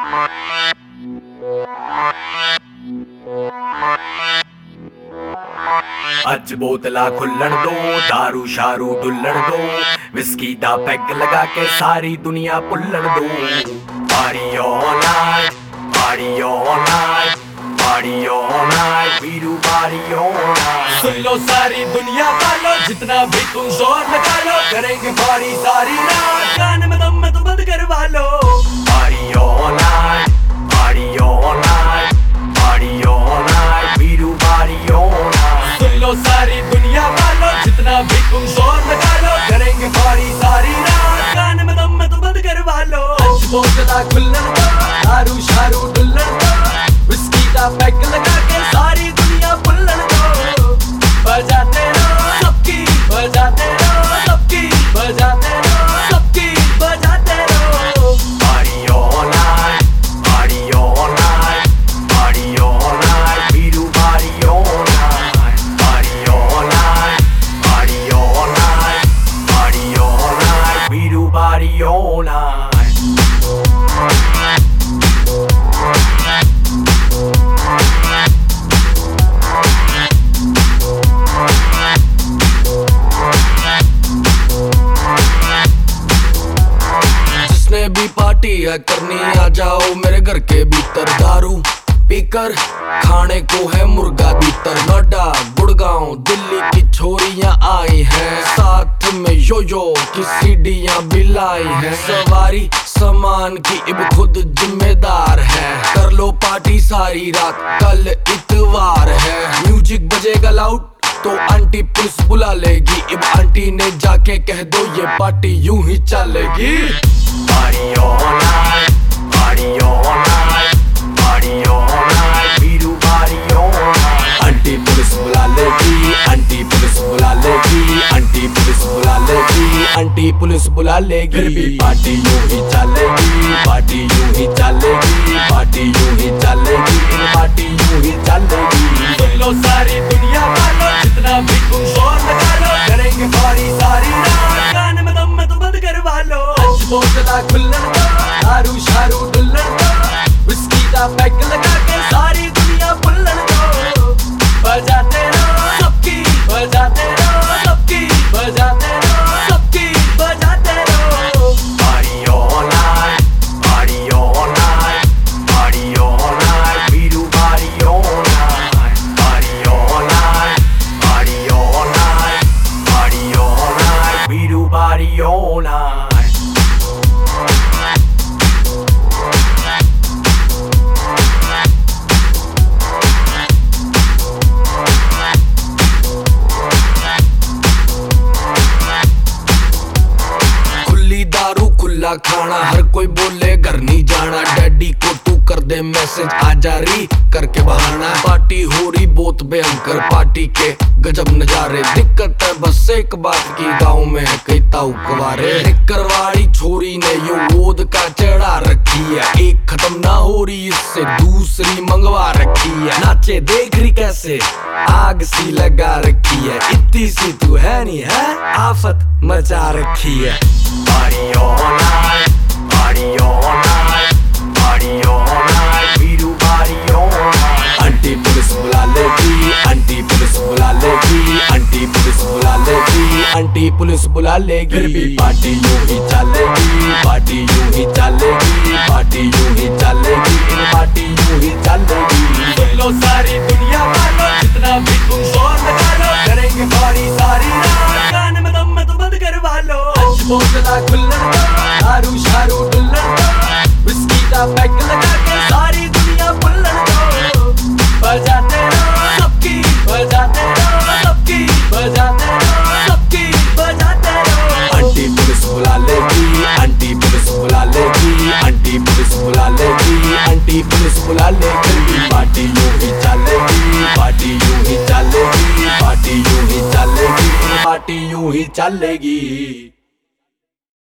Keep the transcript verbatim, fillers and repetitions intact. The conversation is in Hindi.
अज बोतला खुल्लन दो, दारू शारू डुल्लन दो, विस्की दा पैग लगा के सारी दुनिया पुल्लन दो। Party all night, party all night, party all night, Veeru party all night. सुन लो सारी दुनिया वालों, जितना भी तुम जोर लगा लो, करेंगे पार्टी सारी रात, गाने में दम में तो बंद करवा लो। Party all night, party all night, party all night, Veeru party all night. सुन लो सारी दुनिया वालों, जितना भी तुम जोर लगा लो, करेंगे पार्टी सारी रात, गाने में दम में तो बंद करवा लो। आज बोतला खुल्लन दो, दारू शारू डुल्लन दो, विस्की दा पैग लगा के सारी दुनिया पुल्लन दो। बजाते रहो सबकी, बजाते रहो सबकी, बजाते रहो सबकी, बजाते रहो। Party all night, party all night, party all night, Veeru party all night. Party all night, party all night, party all night, Veeru party all night. भी पार्टी है करनी, आ जाओ मेरे घर के भीतर। दारू पीकर खाने को है मुर्गा भीतर। नोएडा गुड़गांव दिल्ली की छोरियां आई हैं, साथ में यो यो की सीढ़ियां भी लाई हैं। सवारी सामान की इब खुद जिम्मेदार है, कर लो पार्टी सारी रात, कल इतवार है। म्यूजिक बजेगा लाउड तो आंटी पुलिस बुला लेगी, इब आंटी ने जाके कह दो ये पार्टी यूं ही चलेगी। Party all night, party all night, party all night, Veeru party all night. Aunty police बुला लेगी, आंटी पुलिस बुला लेगी, आंटी पुलिस बुला लेगी, आंटी पुलिस बुला लेगी। फिर भी पार्टी यूं ही चलेगी, पार्टी यूं ही चलेगी, पार्टी यूं ही चलेगी, पार्टी यूं ही चलेगी। सुन लो सारी दुनिया वालों, जितना भी तुम जोर लगा लो, करेंगे पार्टी सारी रात, गाने में दम में तो बंद करवा लो। आज बोतला खुल्लन दो, दारू शारू डुल्लन दो, विस्की दा पैग लगा के सारी दुनिया पुल्लन दो। बजाते रहो सबकी, बजाते रहो सबकी, बजाते रहो सबकी, बजाते रहो। Party all night, party all night, party all night, Veeru party all night. Party all night, party all night, party all night, Veeru party all night. खुला खाना, हर कोई बोले घर नहीं जाना, डैडी को तू कर दे मैसेज आ जारी करके बहाना। पार्टी हो रही बहुत भयंकर, पार्टी के गजब नजारे। दिक्कत है बस एक बात की, गाँव में है कई ताऊ कुंवारे। निकरवाड़ी छोरी ने यो गोद का चढ़ा रखी है, एक खत्म ना हो रही इससे दूसरी मंगवा रखी है। नाचे देख रही कैसे आग सी लगा रखी है, इतनी सी तू है नहीं है, आफत मचा रखी है। Party all night, party all night, party all night, Veeru party all night. Aunty police बुला लेगी, आंटी पुलिस बुला लेगी, आंटी पुलिस बुला लेगी, आंटी पुलिस बुला लेगी। फिर भी पार्टी यूं ही चलेगी, पार्टी यूं ही चलेगी, पार्टी यूं ही चलेगी, पार्टी यूं ही चलेगी। सुन लो सारी दुनिया वालों, जितना भी तुम जोर लगा लो, करेंगे पार्टी सारी रात, गाने में दम में तो बंद करवा लो। आज बोतला खुल्लन दो, दारू शारू डुल्लन दो, विस्की दा पैग लगा के सारी दुनिया पुल्लन दो। बजाते रहो सबकी, बजाते रहो सबकी, बजाते रहो सबकी, बजाते रहो। आंटी पुलिस बुला लेगी, आंटी पुलिस बुला लेगी, आंटी पुलिस बुला लेगी, आंटी पुलिस बुला लेगी। पार्टी यूं ही चलेगी, पार्टी यूं ही चलेगी, पार्टी यूं ही चलेगी, पार्टी यूं ही चलेगी।